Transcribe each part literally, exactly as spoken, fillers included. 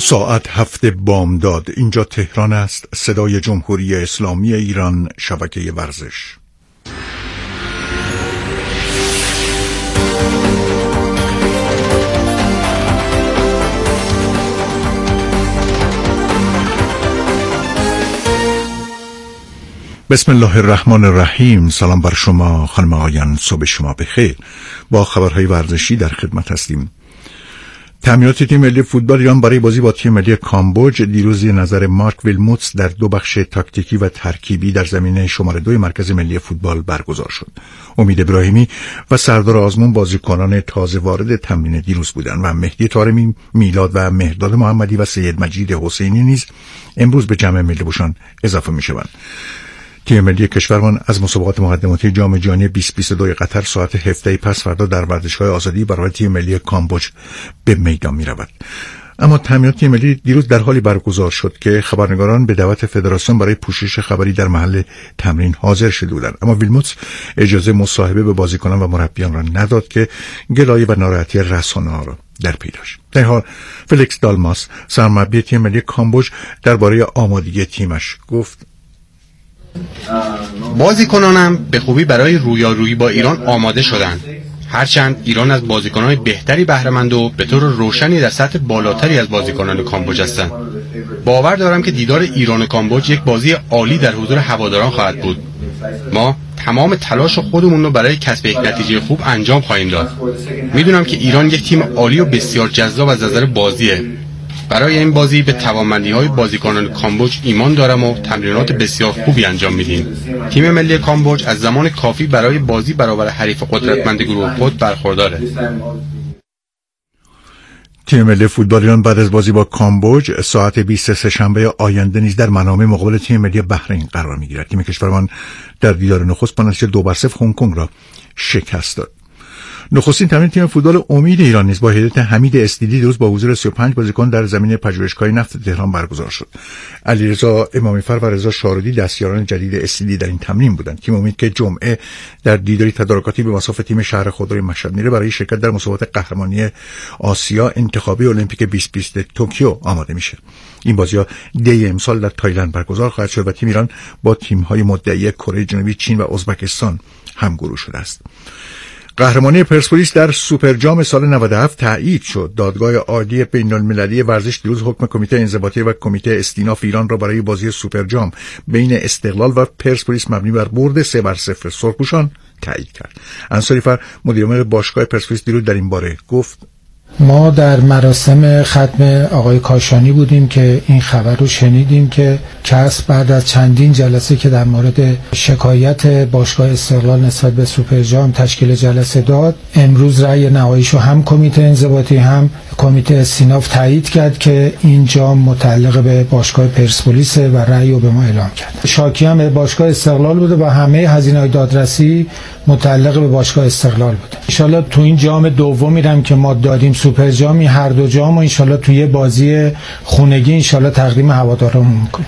ساعت هفت بامداد. اینجا تهران است. صدای جمهوری اسلامی ایران، شبکه ورزش. بسم الله الرحمن الرحیم. سلام بر شما خانم آقایان، صبح شما بخیر. با خبرهای ورزشی در خدمت هستیم. تمرینات تیم ملی فوتبال ایران برای بازی با تیم ملی کامبوج دیروز نظر مارک ویلموتس در دو بخش تاکتیکی و ترکیبی در زمینه شماره دو مرکز ملی فوتبال برگزار شد. امید ابراهیمی و سردار آزمون بازیکنان تازه وارد تمرین دیروز بودند و مهدی طارمی، میلاد و مهرداد محمدی و سید مجید حسینی نیز امروز به جمع ملی پوشان اضافه می‌شوند. تیم ملی کشورمان از مسابقات مقدماتی جام جهانی بیست بیست و دو قطر ساعت هفده پس فردا در ورزشگاه آزادی برای تیم ملی کامبوج به میدان می رود. اما تمرینات تیم ملی دیروز در حالی برگزار شد که خبرنگاران به دعوت فدراسیون برای پوشش خبری در محل تمرین حاضر شده بودند، اما ویلموتس اجازه مصاحبه به بازیکنان و مربیان را نداد که گلایه و ناراحتی رسانه‌ها را در پی داشت. در حال فلیکس دالماس، سرمربی تیم ملی کامبوج، درباره آمادگی تیمش گفت: بازیکنانم به خوبی برای رویارویی با ایران آماده شدند. هرچند ایران از بازیکنان بهتری بهره مند و به طور روشنی در سطح بالاتری از بازیکنان کامبوج هستند. باور دارم که دیدار ایران و کامبوج یک بازی عالی در حضور هواداران خواهد بود. ما تمام تلاش خودمون رو برای کسب یک نتیجه خوب انجام خواهیم داد. میدونم که ایران یک تیم عالی و بسیار جذاب از نظر بازیه. برای این بازی به توانمندی‌های بازیکنان کامبوج ایمان دارم و تمرینات بسیار خوبی انجام میدیم. تیم ملی کامبوج از زمان کافی برای بازی برابر حریف قدرتمند گروه خود برخورداره. تیم ملی فوتبال ایران بعد از بازی با کامبوج ساعت بیست و سه شنبه آینده نیز در منامه مقابل تیم ملی بحرین قرار می‌گیرد. تیم کشورمان در دیدار نخست با نتیجه دو بر صفر هنگ کنگ را شکست داد. نخستین تمرین تیم فوتبال امید ایران نیز با هدایت حمید استیلی دیروز با حضور سی و پنج بازیکن در زمین پژوهشگاه نفت تهران برگزار شد. علیرضا امامی‌فر و رضا شاردی دستیاران جدید استیلی در این تمرین بودند. تیم امید که جمعه در دیداری تدارکاتی به مصاف تیم شهر خودروی مشهد میره برای شرکت در مسابقات قهرمانی آسیا انتخابی المپیک بیست بیست توکیو آماده میشه. این بازی‌ها دی امسال در تایلند برگزار خواهد شد و تیم ایران با تیم‌های مدعی کره جنوبی، چین و ازبکستان همگروه شده است. قهرمانی پرسپولیس در سوپر جام سال نود و هفت تایید شد. دادگاه عالی بین‌المللی ورزش دیروز حکم کمیته انضباطی و کمیته استیناف ایران را برای بازی سوپر جام بین استقلال و پرسپولیس مبنی بر برد سه بر صفر سرخپوشان تایید کرد. انصاری فر مدیر عامل باشگاه پرسپولیس دیروز در این باره گفت: ما در مراسم ختم آقای کاشانی بودیم که این خبر رو شنیدیم که کس بعد از چندین جلسه که در مورد شکایت باشگاه استقلال نسبت به سوپر جام تشکیل جلسه داد، امروز رأی نهاییشو هم کمیته انضباطی هم کمیته استیناف تایید کرد که این جام متعلق به باشگاه پرسپولیس و رأی رو به ما اعلام کرد. شاکی هم به باشگاه استقلال بوده و همه هزینه‌های دادرسی متعلق به باشگاه استقلال بوده. ان شاءالله تو این جام دوم میرم که ما دادیم سوپر جامی، هر دو جام و ان شاءالله توی بازی خونگی ان شاءالله تقدیم هوادارمون میکنیم.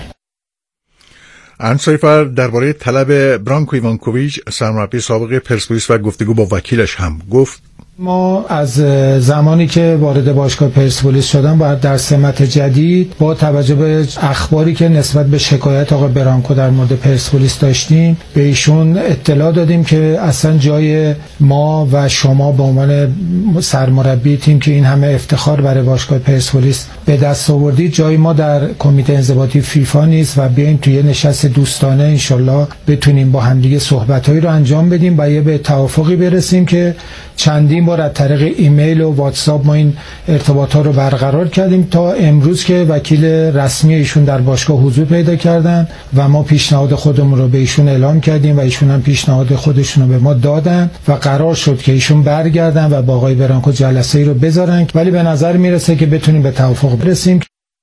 انصاری فر درباره طلب برانکو ایوانکوویچ سرمربی سابق پرسپولیس و گفتگو با وکیلش هم گفت: ما از زمانی که وارد باشگاه پرسپولیس شدم باید در سمت جدید با توجه به اخباری که نسبت به شکایت آقای برانکو در مورد پرسپولیس داشتیم به ایشون اطلاع دادیم که اصلا جای ما و شما به عنوان سرمربی تیم که این همه افتخار برای باشگاه پرسپولیس به دست آوردید، جای ما در کمیته انضباطی فیفا نیست و بیایم توی نشست دوستانه انشالله بتونیم با همدیگه صحبتایی رو انجام بدیم و یه به توافقی برسیم که چندین بار از طریق ایمیل و واتساپ ما این ارتباطات رو برقرار کردیم تا امروز که وکیل رسمی ایشون در باشگاه حضور پیدا کردن و ما پیشنهاد خودمون رو به ایشون اعلام کردیم و ایشون هم پیشنهاد خودشون رو به ما دادن و قرار شد که ایشون برگردن و با آقای برانکو جلسه‌ای رو بذارن، ولی به نظر میرسه که بتونیم به توافق برسیم.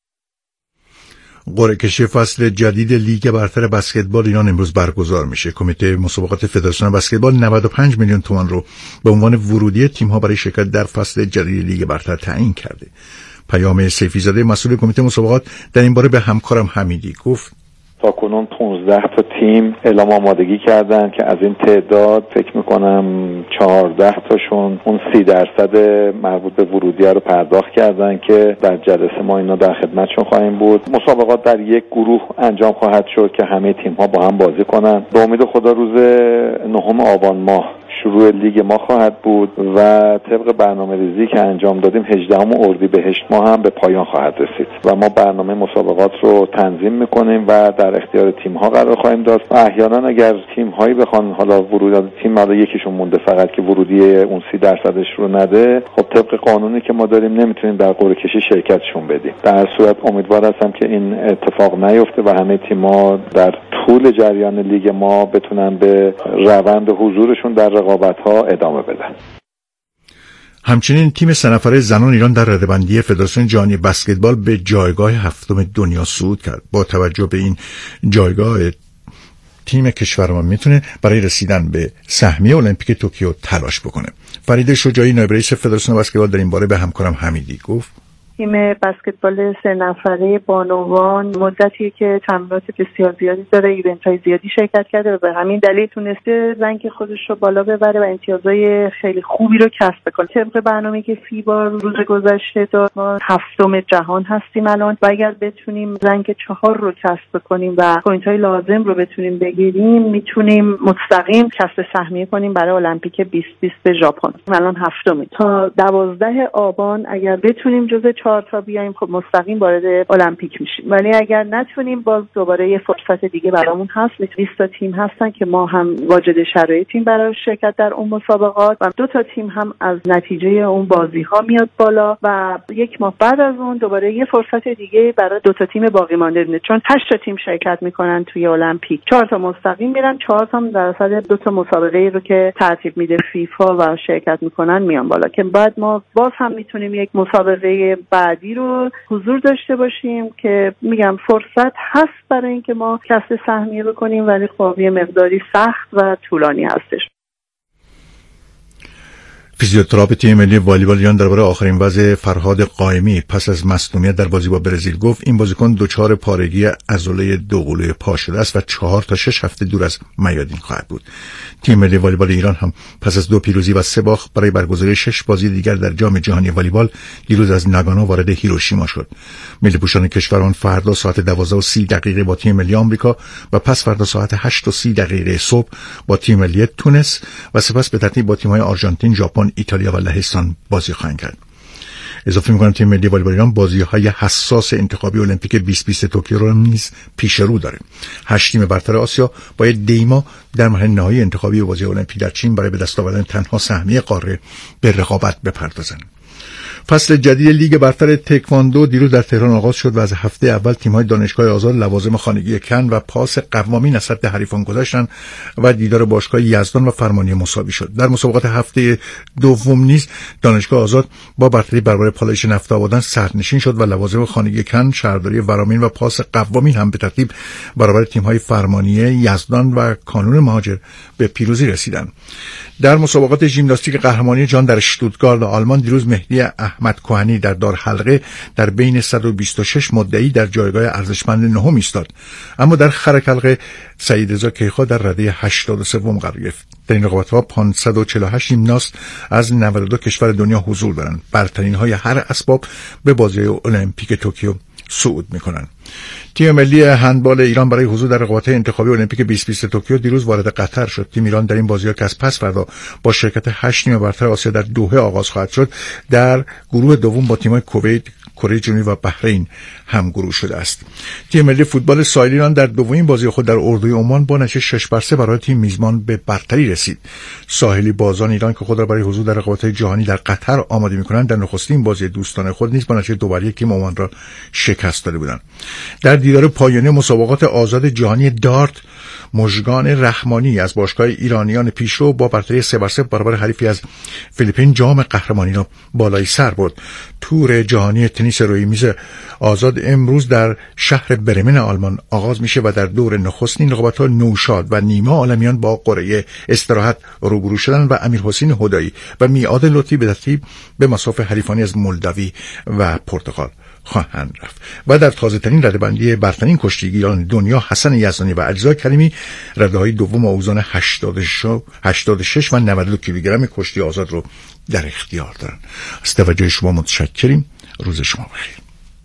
قرعه کشی فصل جدید لیگ برتر بسکتبال ایران امروز برگزار میشه. کمیته مسابقات فدراسیون بسکتبال نود و پنج میلیون تومان رو به عنوان ورودی تیم‌ها برای شرکت در فصل جدید لیگ برتر تعیین کرده. پیام سیفی‌زاده مسئول کمیته مسابقات در این باره به همکارم حمیدی گفت: تاکنون پانزده تا تیم اعلام آمادگی کردن که از این تعداد فکر میکنم چهارده تاشون اون سی درصد مربوط به ورودی رو پرداخت کردن که در جلسه ما اینا در خدمتشون خواهیم بود. مسابقات در یک گروه انجام خواهد شد که همه تیم ها با هم بازی کنن. به امید خدا روز نهم آبان ماه شروع لیگ ما خواهد بود و طبق برنامه ریزی که انجام دادیم هجدهم اردیبهشت ماه هم به پایان خواهد رسید و ما برنامه مسابقات رو تنظیم میکنیم و در اختیار تیم ها قرار خواهیم داد و احیانا اگر تیم هایی بخوان حالا ورود تیم حالا یکیشون مونده فقط که ورودی اون سی درصدش رو نده، خب طبق قانونی که ما داریم نمیتونیم در قرعه کشی شرکتشون بدیم. در هر صورت امیدوار هستم که این اتفاق نیفته و همه تیم‌ها در طول جریان لیگ ما بتونن به روند حضورشون در رقابت‌ها ادامه بدن. همچنین تیم سه نفره زنان ایران در رده‌بندی فدراسیون جهانی بسکتبال به جایگاه هفتم دنیا صعود کرد. با توجه به این جایگاه تیم کشور ما میتونه برای رسیدن به سهمیه المپیک توکیو تلاش بکنه. فرید شجاعی نایب رئیس فدراسیون بسکتبال در این باره به همکارم حمیدی گفت تیم بسکتبال سه نفره بانوان مدتی که تمرینات بسیار زیادی داره، ایونت‌های زیادی شرکت کرده و به همین دلیل تونسته رنگ خودش رو بالا ببره و امتیازهای خیلی خوبی رو کسب کنه. طبق برنامه‌ای که فیبا روز گذشته داد ما هفتم جهان هستیم الان و اگر بتونیم رنگ چهار رو کسب کنیم و پوینت‌های لازم رو بتونیم بگیریم میتونیم مستقیم کسب سهمیه کنیم برای المپیک بیست بیست ژاپن. الان هفتمیم. تا دوازده آبان اگر بتونیم جزو چهار تا بیایم خب مستقیم وارد المپیک میشیم، ولی اگر نتونیم باز دوباره یه فرصت دیگه برامون هست. بیست تا تیم هستن که ما هم واجد شرایطیم برای شرکت در اون مسابقات و دو تا تیم هم از نتیجه اون بازی ها میاد بالا و یک ماه بعد از اون دوباره یه فرصت دیگه برای دو تا تیم باقی مانده میاد، چون هشت تا تیم شرکت میکنن توی المپیک. چهار تا مستقیم میرن، چهار تا هم در اصل دو تا مسابقه رو که ترتیب میده فیفا و شرکت میکنن میان بالا که بعد ما باز هم میتونیم یک مسابقه بعدی رو حضور داشته باشیم که میگم فرصت هست برای اینکه ما کسب سهمیه بکنیم، ولی خب یه مقداری سخت و طولانی هستش. فیزیوتراپ تیم ملی والیبال ایران درباره آخرین وضع فرهاد قائمی پس از مصدومیت در بازی با برزیل گفت این بازیکن دچار پارگی عضله دوقلوی پا شده است و چهار تا شش هفته دور از میادین خواهد بود. تیم ملی والیبال ایران هم پس از دو پیروزی و سه باخت برای برگزاری شش بازی دیگر در جام جهانی والیبال دیروز از ناگانو وارد هیروشیما شد. ملی پوشان کشوران فردا ساعت دوازده و سی دقیقه با تیم ملی آمریکا و پس فردا ساعت هشت و سی دقیقه صبح با تیم ملی تونس و سپس به ترتیب با تیم‌های آرژانتین، ژاپن، ایتالیا و لهستان بازی خواهند کرد. اضافه می‌کنم تیم ملی والیبال ایران بازی‌های حساس انتخابی المپیک بیست بیست توکیو را نیز پیش رو داره. هشت تیم برتر آسیا باید دیما در مرحله نهایی انتخابی بازی المپیک در چین برای به دست آوردن تنها سهمیه قاره به رقابت بپردازند. فصل جدید لیگ برتر تکواندو دیروز در تهران آغاز شد و از هفته اول تیم‌های دانشگاه آزاد لوازم خانگی کن و پاس قوامی نصرت حریفان گذاشتن و دیدار باشگاه یزدان و فرمانی مساوی شد. در مسابقات هفته دوم نیز دانشگاه آزاد با برتری برابر پالایش نفت آبادان صدرنشین شد و لوازم خانگی کن، شهرداری ورامین و پاس قوامی هم به ترتیب برابر تیم‌های فرمانی یزدان و کانون مهاجر به پیروزی رسیدند. در مسابقات ژیمناستیک قهرمانی جهان در اشتوتگارت آلمان دیروز مهدی احمد کوهنی در دار حلقه در بین صد و بیست و شش مدعی در جایگاه ارزشمند نهم ایستاد، اما در خرک حلقه سعید رضا کیخا در رده هشتاد و سه قرار گرفت. در این رقابت‌ها پانصد و چهل و هشت ژیمناست از نود و دو کشور دنیا حضور دارند. برترین های هر اسباب به بازی المپیک توکیو صعود می‌کنند. تیم ملی هندبال ایران برای حضور در رقابت‌های انتخابی المپیک بیست بیست توکیو دیروز وارد قطر شد. تیم ایران در این بازی‌ها که از پس فردا با شرکت هشت تیم برتر آسیا در دوحه آغاز خواهد شد، در گروه دوم با تیم‌های کویت، کره جنوبی و بحرین هم گروه شده است. تیم ملی فوتبال ساحلی ایران در دومین بازی خود در اردوی عمان با نتیجه شش بر سه برای تیم میزبان به برتری رسید. ساحلی بازان ایران که خود را برای حضور در رقابت‌های جهانی در قطر آماده می‌کنند در نخستین بازی دوستانه خود نیز با نتیجه دو بر یک تیم عمان را شکست داده بودند. در دیدار پایانی مسابقات آزاد جهانی دارت مژگان رحمانی از باشگاه ایرانیان پیشرو با برتری سه بر سه برابر حریفی از فیلیپین جام قهرمانی را بالای سر برد. تور جهانی تنیس روی میز آزاد امروز در شهر برمن آلمان آغاز میشه و در دور نخستین رقابت‌ها نوشاد و نیما عالمیان با قره استراحت روبرو شدن و امیرحسین هدایی و میعاد لطفی به ترتیب به مصاف حریفانی از مولداوی و پرتغال خواهند رفت. و در تازه ترین رده‌بندی برترین کشتیگیران دنیا حسن یزدانی و علیرضا کریمی رده‌های دوم اوزان هشتاد و شش و نود و دو کیلوگرم کشتی آزاد رو در اختیار دارن. از توجه شما متشکریم. روز شما بخیر.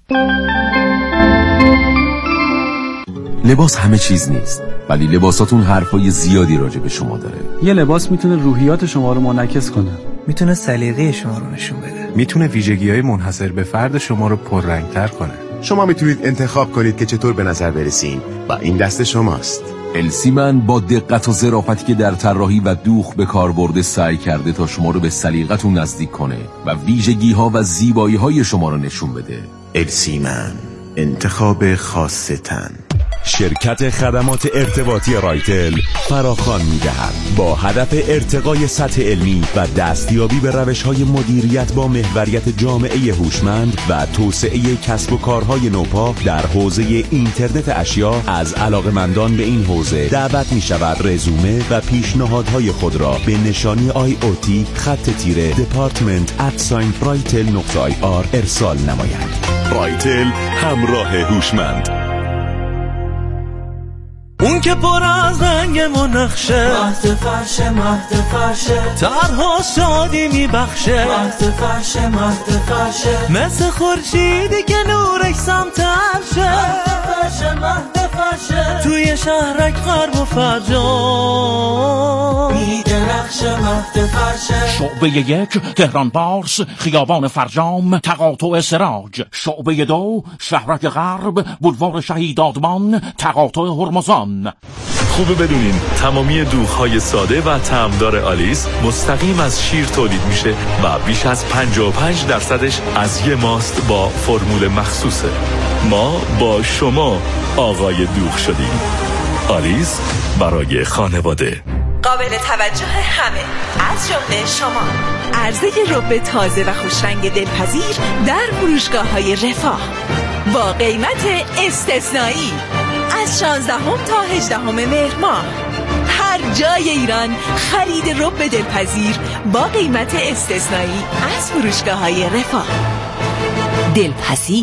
لباس همه چیز نیست، ولی لباساتون حرفای زیادی راجع به شما داره. یه لباس میتونه روحیات شما رو منعکس کنه، میتونه سلیقه شما رو نشون بده، میتونه ویژگی‌های منحصر به فرد شما رو پررنگ‌تر کنه. شما میتونید انتخاب کنید که چطور به نظر برسین و این دست شماست. السیمن با دقت و ظرافتی که در طراحی و دوخ به کار برده سعی کرده تا شما رو به سلیقتون نزدیک کنه و ویژگی‌ها و زیبایی‌های شما رو نشون بده. السیمن، انتخاب خاص تن. شرکت خدمات ارتباطی رایتل فراخوان می‌دهد با هدف ارتقای سطح علمی و دستیابی به روش‌های مدیریت با محوریت جامعه هوشمند و توسعه کسب و کارهای نوپا در حوزه اینترنت اشیا از علاقه‌مندان به این حوزه دعوت می‌شود رزومه و پیشنهادهای خود را به نشانی آی او تی خط تیره دپارتمنت ات ساین رایتل نقطه آی آر ارسال نماید. رایتل، همراه هوشمند. اون که پر از رنگ و نقشه، مهد فرشه مهد فرشه، طرها شادی میبخشه، مهد فرشه مهد فرشه، مثل خورشیدی که نورش سمتر شه، مهد فرشه مهد فرشه، توی شهرک غرب و فرجام میدرخشه، مهد فرشه. شعبه یک تهران پارس خیابان فرجام تقاطع سراج، شعبه دو شهرک غرب بولوار شهید آدمان تقاطع هرمزان. خوبه بدونین تمامی دوغ‌های ساده و طعمدار آلیس مستقیم از شیر تولید میشه و بیش از پنجاه و پنج درصدش از یه ماست با فرمول مخصوصه. ما با شما آقای دوغ شدیم. آلیس برای خانواده. قابل توجه همه از جمله شما. عرضه رب تازه و خوشرنگ دلپذیر در فروشگاه‌های رفاه با قیمت استثنایی از شانزدهم تا هجدهم مهر ماه. هر جای ایران خرید رب دلپذیر با قیمت استثنایی از فروشگاه‌های رفاه. دلپذیر.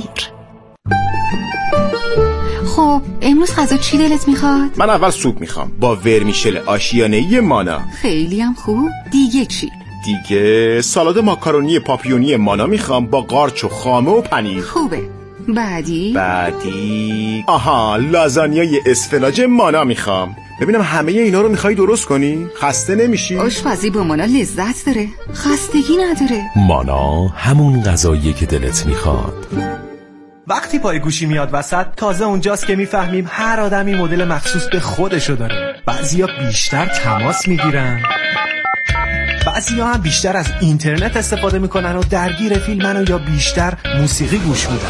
خب امروز غذا چی دلت میخواد؟ من اول سوپ میخوام با ورمیشل آشیانه‌ای مانا. خیلی هم خوب. دیگه چی؟ دیگه سالاد ماکارونی پاپیونی مانا میخوام با قارچ و خامه و پنیر. خوبه. بعدی؟ بعدی آها لازانیای اسفناج مانا میخوام. ببینم همه اینا رو میخوای درست کنی؟ خسته نمیشی؟ آشپزی با مانا لذت داره، خستگی نداره. مانا همون غذاییه که دلت میخواد. وقتی پای گوشی میاد وسط تازه اونجاست که میفهمیم هر آدمی مدل مخصوص به خودشو داره. بعضیا بیشتر تماس میگیرن، بعضیا هم بیشتر از اینترنت استفاده میکنن و درگیر فیلمن و یا بیشتر موسیقی گوش میدن.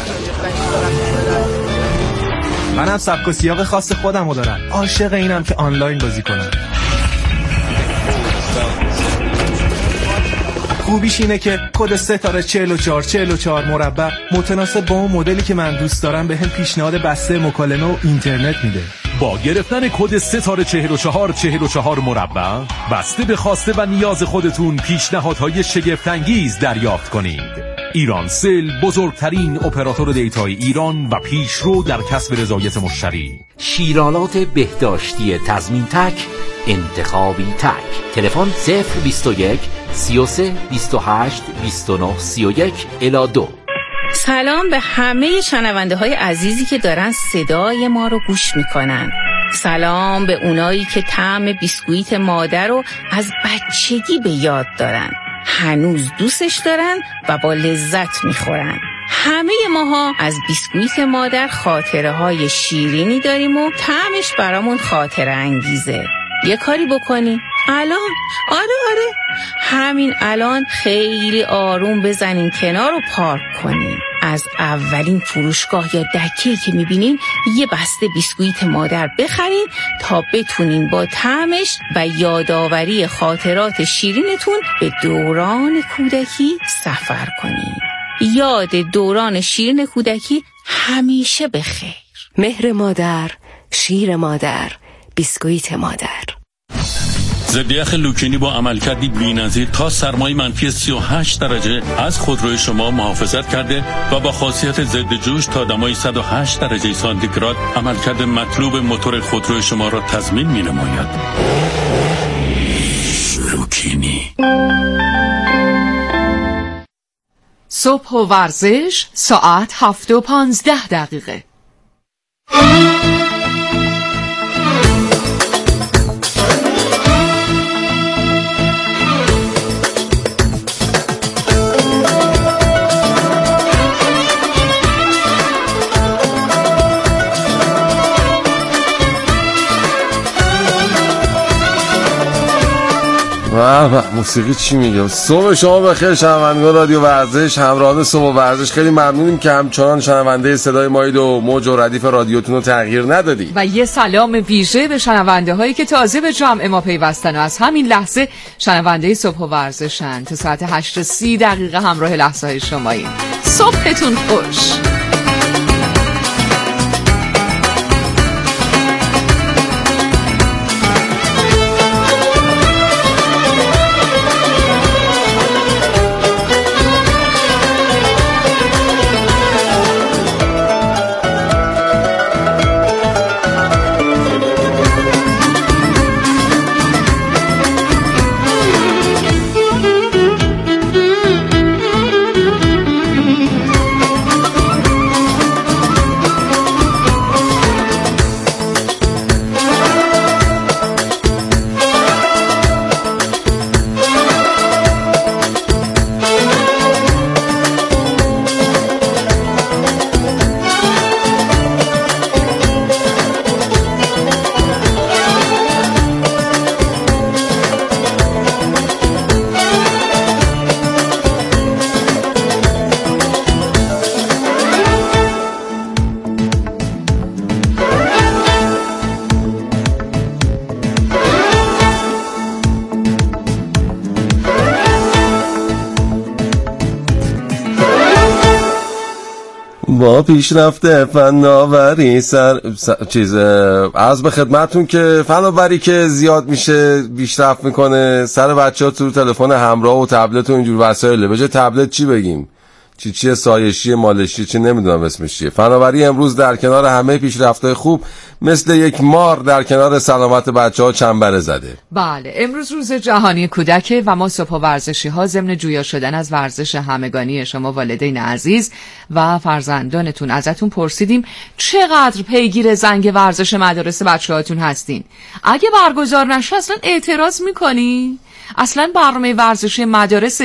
منم سبک و سیاق خاص خودمو دارم. عاشق اینم که آنلاین بازی کنم. خوبیش اینه که کد ستاره چهل و چهار چهل و چهار مربع متناسب با اون مدلی که من دوست دارم به هم پیشنهاد بسته مکالمه و اینترنت میده. با گرفتن کد ستاره چهل و چهار چهل و چهار مربع بسته به خواسته و نیاز خودتون پیشنهادهای شگفت‌انگیز دریافت کنید. ایرانسل بزرگترین اپراتور دیتای ایران و پیشرو در کسب رضایت مشتری. شیرالات بهداشتی تضمین تک، انتخابی تک. تلفن صفر بیست و یک سی و سه بیست و هشت بیست و نه سی و یک الی دو. سلام به همه شنونده های عزیزی که دارن صدای ما رو گوش میکنن. سلام به اونایی که طعم بیسکویت مادر رو از بچگی به یاد دارن، هنوز دوستش دارن و با لذت میخورن. همه ماها از بیسکویت مادر خاطره های شیرینی داریم و طعمش برامون خاطره انگیزه. یه کاری بکنی الان، آره آره همین الان خیلی آروم بزنین کنار و پارک کنین. از اولین فروشگاه یا دکه‌ای که میبینین یه بسته بیسکویت مادر بخرین تا بتونین با طعمش و یادآوری خاطرات شیرینتون به دوران کودکی سفر کنین. یاد دوران شیرین کودکی همیشه بخیر. مهر مادر، شیر مادر، بیسکویت مادر. ضد یخ لوکینی با عملکردی بی‌نظیر تا سرمایه منفی سی و هشت درجه از خودروی شما محافظت کرده و با خاصیت ضد جوش تا دمای صد و هشت درجه سانتیگراد عملکرد مطلوب موتور خودروی شما را تضمین می‌نماید. لوکینی. صبح و ورزش ساعت هفت و پانزده دقیقه. و موسیقی چی میگم. صبح شما بخیر شنوندگان رادیو ورزش، همراهان صبح ورزش. خیلی ممنونیم که همچنان شنونده صدای مایید و موج و ردیف رادیوتون رو تغییر ندادی. و یه سلام ویژه به شنونده هایی که تازه به جمع ما پیوستن و از همین لحظه شنونده صبح و ورزشن. تا ساعت هشت و سی دقیقه همراه لحظه های شماییم. صبحتون خوش. با پیشرفته فناوری سر, سر چیز عرض به خدمتون که فناوری که زیاد میشه پیشرفت میکنه سر بچه‌ها تو تلفن همراه و تبلت و اینجور وسایل. به جای تبلت چی بگیم؟ چی چیه سایشی مالشی چی نمیدونم اسمش چیه. فناوری امروز در کنار همه پیشرفت‌های خوب مثل یک مار در کنار سلامت بچه‌ها چنبره زده. بله، امروز روز جهانی کودک و ما صبح ورزشی ها ضمن جویا شدن از ورزش همگانی شما والدین عزیز و فرزندانتون ازتون پرسیدیم چقدر پیگیر زنگ ورزش مدارس بچه‌هاتون هستین. اگه برگزار نشه اصلا اعتراض میکنی؟ اصلا برنامه ورزشی مدارس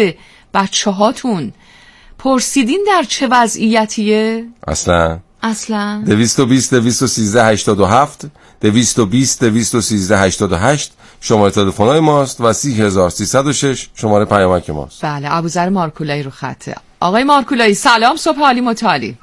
بچه‌هاتون پرسیدین در چه وضعیتیه؟ اصلا اصلا دویست و بیست دویست و سیزده هشتاد و هفت دویست و بیست دویست و سیزده هشتاد و هشت شماره تلفن‌های ماست و سی هزار سیصد و شش شماره پیامک ماست. بله، ابوذر مارکولایی رو خطه. آقای مارکولایی سلام، صبح عالی متعالی.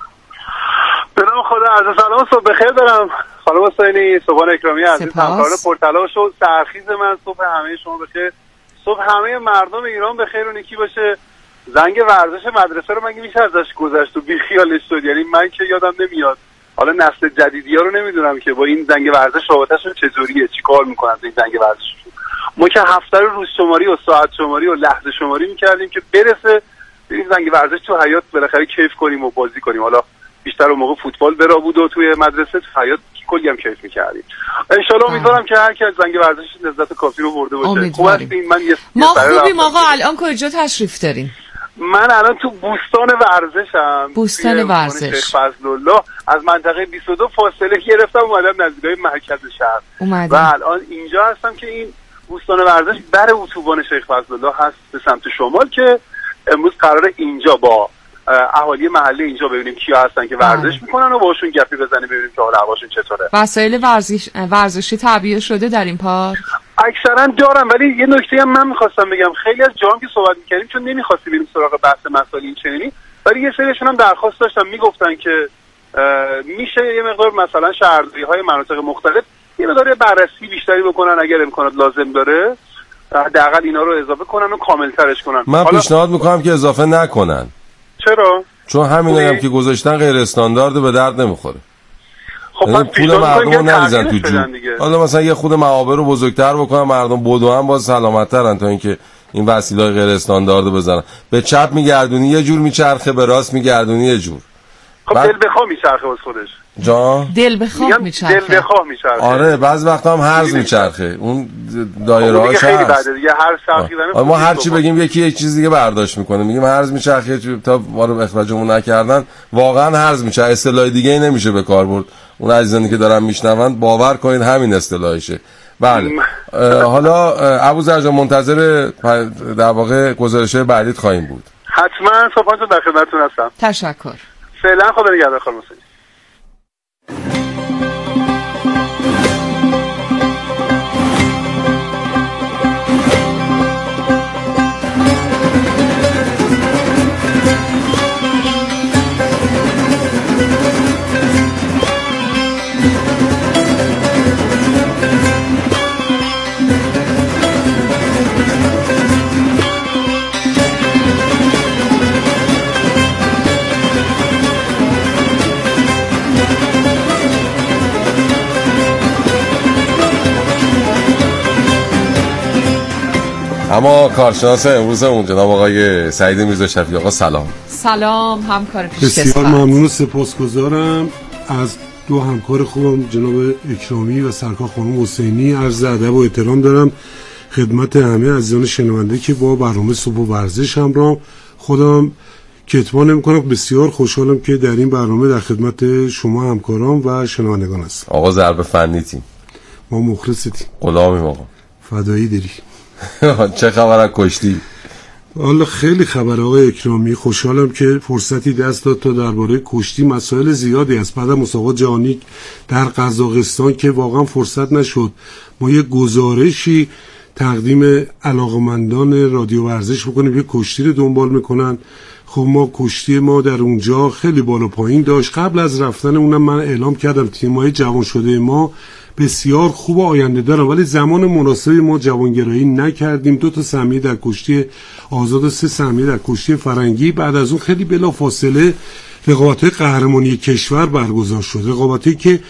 به نام خدا، عرض سلام، صبح بخیر دارم خانم حسینی، صبحان اکرامی عزیز، همکاران پرتلاش و سرخیز من. صبح همه شما بخیر، صبح همه مردم ایران بخیر و نیکی باشه. زنگ ورزش مدرسه رو مگه میشه ازش گذشت و بی خیالش شد؟ یعنی من که یادم نمیاد، حالا نسل جدیدی‌ها رو نمیدونم که با این زنگ ورزش رابطه‌شون چجوریه، چیکار میکنن این زنگ ورزش. ما که هفته رو روز شماری و ساعت شماری و لحظه شماری میکردیم که برسه این زنگ ورزش تو حیاط بالاخره کیف کنیم و بازی کنیم. حالا بیشتر اون موقع فوتبال برا بود و توی مدرسه تو حیاط کلی هم کیف میکردیم. ان شاء الله امیدوارم که هر کی از زنگ ورزش لذت کافی رو برده باشه. خوب هستین؟ من یه ما خوبیم آقا. الان کجا تشریف دارین؟ من الان تو بوستان ورزشم. بوستان ورزش شیخ فضل‌الله. از منطقه بیست و دو فاصله گرفتم اومدم نزدیکای مرکز شهر. اومدم. و الان اینجا هستم که این بوستان ورزش بر اتوبان شیخ فضل‌الله هست به سمت شمال که امروز قراره اینجا با اهالی محله اینجا ببینیم کیا هستن که ورزش آه. میکنن و باشون گپی بزنیم ببینیم که حال هواشون چطوره. وسایل ورزش ورزشی تعبیه شده در این پارک؟ اکثرا دارم، ولی یه نکته هم من میخواستم بگم. خیلی از جاام که صحبت میکردیم چون نمیخواستیم بریم سراغ بحث مسائل این چنینی، ولی یه سریشون هم درخواست داشتن، میگفتن که میشه یه مقدار مثلا شهرداری‌های مناطق مختلف یه مقدار بررسی بیشتری بکنن اگر امکانات لازم داره، حداقل اینا رو اضافه کنن و کامل‌ترش کنن. من حالا... پیشنهاد میکنم که اضافه نکنن. چرا؟ چون همین هم که گذاشتن غیر استاندارد به درد نمیخوره. خب پول مردم رو نریزن تو جوب. حالا مثلا یه خود معابر رو بزرگتر بکنن، مردم بدو هم باز سلامت‌ترن تا اینکه این وسیله‌های غیر استاندارد بزنن. به چپ میگردونی یه جور میچرخه، به راست میگردونی یه جور. خب بعد... دل بخواه میچرخه واسه خودش. جا دل بخواه میچرخه. دل بخواه میچرخه. آره بعضی وقتا هم هرز میچرخه. اون دایره‌هاش خیلی بده دیگه، هر چرخیدن. ما هر چی بگیم یکی یک چیز دیگه برداشت میکنه. میگیم هرز میچرخه تا ما رو اخراجمون نکردن، واقعا هرز میچرخه. اصطلاح دیگه ای نمیشه به کار برد. اون عزیزانی که دارن میشنوند باور کنید همین اصطلاحشه. بله. حالا ابوذر جان منتظر در واقع گزارش‌های بعدیت خواهیم بود. حتما صبحتون در خدمتتون هستم. تشکر. فعلا خدا نگهدار خانم حسینی. اما کارشناس امروزمون جناب آقای سعید میرزا شفیعی. آقا سلام. سلام همکار پیشکسوت. بسیار ممنون و سپاسگزارم از دو همکار خوبم جناب اکرامی و سرکار خانم حسینی. عرض ادب و احترام دارم خدمت همه عزیزان شنونده که با برنامه صبح و ورزش همراه. خودم کتمان نمی‌کنم، بسیار خوشحالم که در این برنامه در خدمت شما همکاران و شنوندگان هستم. آقا ضرب فنی تیم. ما مخلصتیم. غلامیم آقا. فدایی داری. چه خبر از کشتی؟ والا خیلی خبر آقای اکرامی. خوشحالم که فرصتی دست داد تا درباره کشتی مسائل زیادی است. بعد از مسابقات جهانی در قزاقستان که واقعا فرصت نشد ما یه گزارشی تقدیم علاقمندان رادیو ورزش بکنیم که کشتی رو دنبال میکنن. خب ما کشتی ما در اونجا خیلی بالا پایین داشت. قبل از رفتن اونم من اعلام کردم تیم‌های جوان شده ما بسیار خوب و آینده دارن، ولی زمان مناسبی ما جوانگرایی نکردیم. دو تا سهمیه در کشتی آزاد و سه سهمیه در کشتی فرنگی. بعد از اون خیلی بلا فاصله رقابت‌های قهرمانی کشور برگزار شد، رقابتی که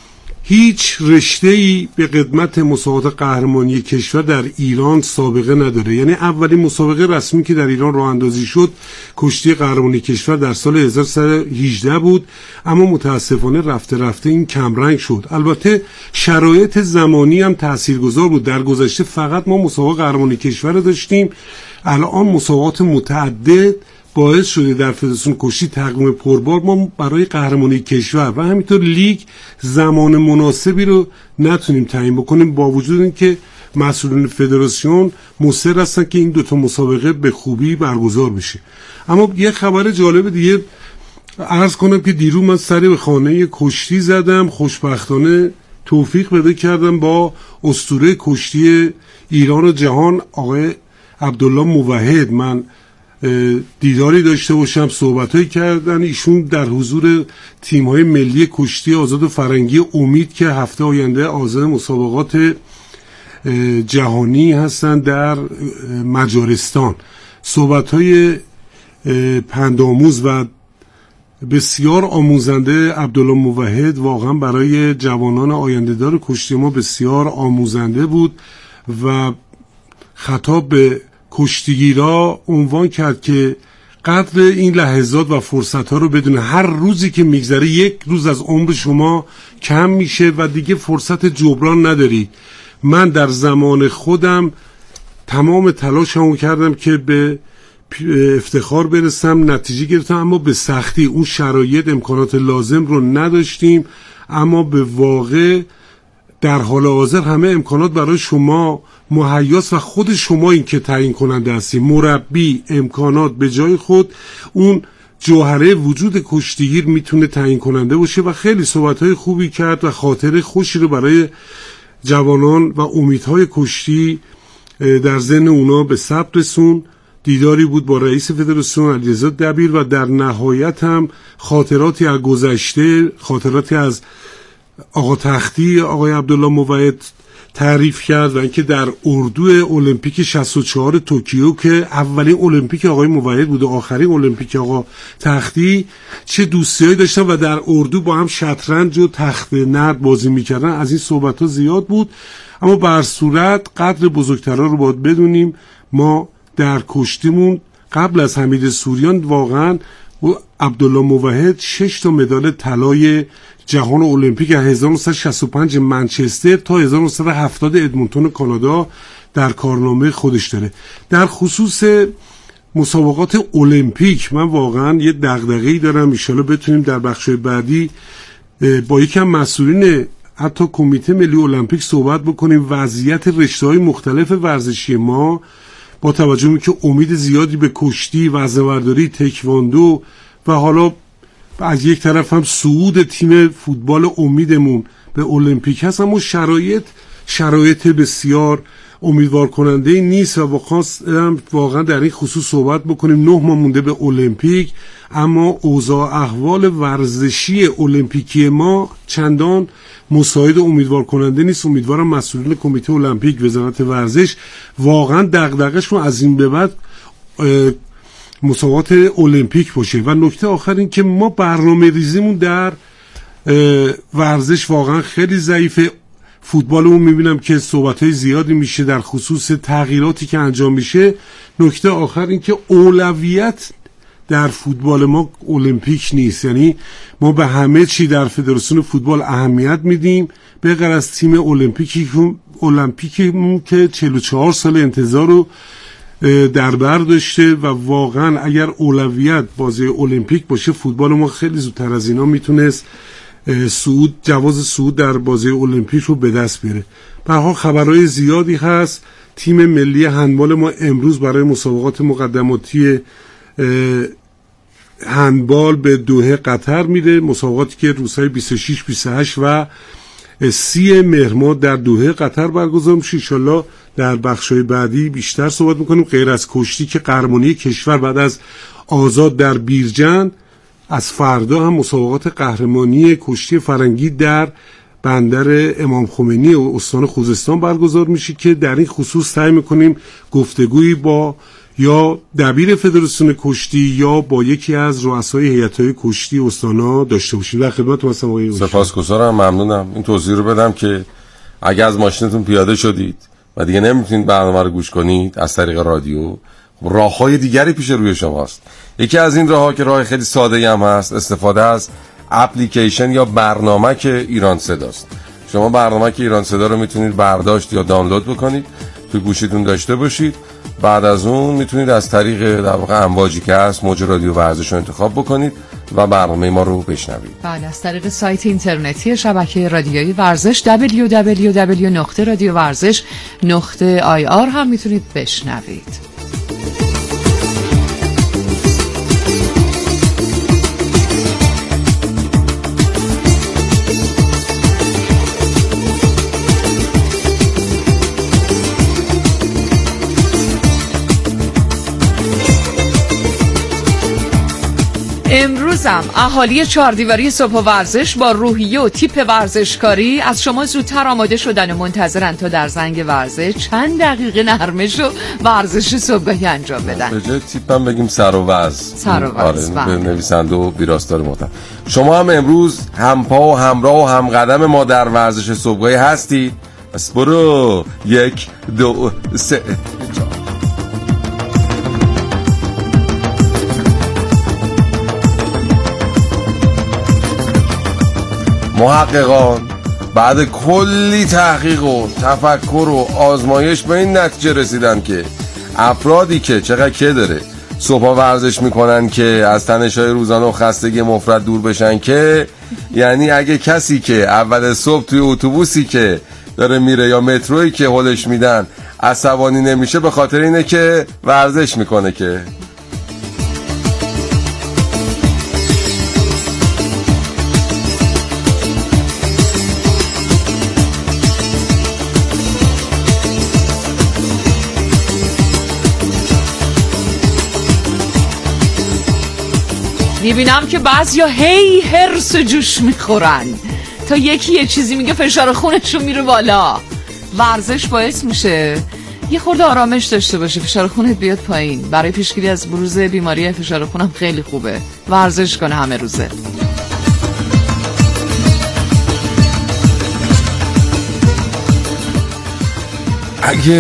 هیچ رشته‌ای به قدمت مسابقات قهرمانی کشور در ایران سابقه نداره. یعنی اولین مسابقه رسمی که در ایران راه اندازی شد کشتی قهرمانی کشور در سال هزار و سیصد و هجده بود، اما متاسفانه رفته رفته این کمرنگ شد. البته شرایط زمانی هم تاثیرگذار بود. در گذشته فقط ما مسابقه قهرمانی کشور داشتیم، الان مسابقات متعدد باعث شده در فدراسیون کشتی تقویم پربار ما برای قهرمانی کشور و همینطور لیگ زمان مناسبی رو نتونیم تعیین بکنیم، با وجود اینکه مسئولین فدراسیون مصر هستن که این دوتا مسابقه به خوبی برگزار بشه. اما یه خبر جالب دیگه عرض کنم که دیروز من سری به خانه کشتی زدم، خوشبختانه توفیق پیدا کردم با اسطوره کشتی ایران و جهان آقای عبدالله موحد من دیداری داشته باشم. صحبت‌هایی کردن ایشون در حضور تیم‌های ملی کشتی آزاد و فرنگی امید که هفته آینده آزاد مسابقات جهانی هستند در مجارستان. صحبت‌های پندآموز و بسیار آموزنده عبدالله موحد واقعا برای جوانان آینده‌دار کشتی ما بسیار آموزنده بود و خطاب به کشتیگیرا عنوان کرد که قدر این لحظات و فرصت‌ها رو بدون هر روزی که میگذره یک روز از عمر شما کم میشه و دیگه فرصت جبران نداری. من در زمان خودم تمام تلاشمو کردم که به افتخار برسم، نتیجه گرفتم، اما به سختی. اون شرایط امکانات لازم رو نداشتیم، اما به واقع در حال حاضر همه امکانات برای شما مهیاست و خود شما این که تعیین کننده هستید. مربی، امکانات به جای خود، اون جوهره وجود کشتیگیر میتونه تعیین کننده باشه و خیلی صحبت‌های خوبی کرد و خاطره خوشی رو برای جوانان و امیدهای کشتی در ذهن اونا به ثبت رسون. دیداری بود با رئیس فدراسیون علیرضا دبیر و در نهایت هم خاطراتی از گذشته، خاطراتی از آقا تختی آقای عبدالله موحد تعریف کرد و اینکه در اردو المپیک شصت و چهار توکیو که اولین المپیک آقای موحد بود و آخرین المپیک آقا تختی چه دوستیایی داشتن و در اردو با هم شطرنج و تخت نرد بازی میکردن. از این صحبت ها زیاد بود، اما بر صورت قدر بزرگترها رو باید بدونیم. ما در کشتیمون قبل از حمید سوریان واقعا عبدالله موحد شش تا مدال طلای جهان المپیک از هزار و نهصد و شصت و پنج منچستر تا هزار و نهصد و هفتاد ادمونتون کانادا در کارنامه خودش داره. در خصوص مسابقات المپیک من واقعا یه دغدغه‌ای دارم، ان شاءالله بتونیم در بخش‌های بعدی با یکم مسئولین حتی کمیته ملی المپیک صحبت بکنیم وضعیت رشته‌های مختلف ورزشی ما با توجه به که امید زیادی به کشتی، وزنه‌برداری، تکواندو و حالا از یک طرف هم صعود تیم فوتبال امیدمون به المپیک هست، اما شرایط شرایط بسیار امیدوار کننده نیست و خواستم واقعا در این خصوص صحبت بکنیم. نه ماه مونده به المپیک، اما اوضاع احوال ورزشی المپیکی ما چندان مساعد امیدوار کننده نیست. امیدوارم مسئولین کمیته المپیک، وزارت ورزش واقعا دغدغه‌شون از این به بعد مسابقات المپیک باشه. و نکته آخر این که ما برنامه ریزیمون در ورزش واقعا خیلی ضعیفه. فوتبالمون میبینم که صحبت‌های زیادی میشه در خصوص تغییراتی که انجام میشه. نکته آخر این که اولویت در فوتبال ما المپیک نیست، یعنی ما به همه چی در فدراسیون فوتبال اهمیت میدیم به غیر از تیم المپیکی المپیکمون که چهل و چهار سال انتظار رو در بر داشته و واقعا اگر اولویت بازی المپیک باشه فوتبال ما خیلی زودتر از اینا میتونست صعود جواز صعود در بازی المپیک رو به دست بیاره. به هر حال خبرهای زیادی هست. تیم ملی هندبال ما امروز برای مسابقات مقدماتی هندبال به دوحه قطر میره، مسابقاتی که روزهای بیست و شش بیست و هشت و سی مهر ماه در دوحه قطر برگزار میشه. ان شاءالله در بخش‌های بعدی بیشتر صحبت میکنیم. غیر از کشتی که قهرمانی کشور بعد از آزاد در بیرجند، از فردا هم مسابقات قهرمانی کشتی فرنگی در بندر امام خمینی و استان خوزستان برگزار میشه که در این خصوص سعی میکنیم گفتگویی با یا دبیر فدراسیون کشتی یا با یکی از رؤسای هیئت‌های کشتی استانا داشته باشیم. در خدمتتون هستم آقای اوشا. سپاسگزارم، ممنونم. این توضیح رو بدم که اگه از ماشینتون پیاده شدید و دیگه نمیتونید برنامه رو گوش کنید از طریق رادیو، راه‌های دیگری پیش روی شماست. یکی از این راه‌ها که راه خیلی ساده‌ای هم هست، استفاده از اپلیکیشن یا برنامه که ایران صداست. شما برنامه که ایران صدا رو میتونید برداشت یا دانلود بکنید، توی گوشیتون داشته باشید. بعد از اون میتونید از طریق در واقع امواجی که هست موج رادیو ورزش رو انتخاب بکنید و برنامه ما رو بشنوید. بله، از طریق سایت اینترنتی شبکه رادیویی ورزش دبلیو دبلیو دبلیو نقطه رادیو ورزش نقطه آی آر هم میتونید بشنوید. امروزم اهالی چهاردیواری صبح و ورزش با روحیه و تیپ ورزشکاری از شما زودتر آماده شدن و منتظرن تا در زنگ ورزش چند دقیقه نرمش و ورزش صبحگاهی انجام بدن. به جای تیپم بگیم سر و وز. سر و وز. آره، به نویسنده و ویراستار محترم. شما هم امروز همپا و همراه و همقدم ما در ورزش صبحگاهی هستید. پس برو یک دو سه محققان بعد کلی تحقیق و تفکر و آزمایش به این نتیجه رسیدن که افرادی که چقدر که داره صبح ورزش میکنن که از تنش‌های روزانه و خستگی مفرط دور بشن، که یعنی اگه کسی که اول صبح توی اتوبوسی که داره میره یا مترویی که هلش میدن عصبانی نمیشه، به خاطر اینه که ورزش میکنه. که میبینم که بعضیا هی هرس جوش میخورن، تا یکی یه چیزی میگه فشار خونشون میره بالا. ورزش باعث میشه یه خورده آرامش داشته باشه، فشار خونت بیاد پایین. برای پیشگیری از بروز بیماری فشار خونم خیلی خوبه ورزش کنه همه روزه. اگه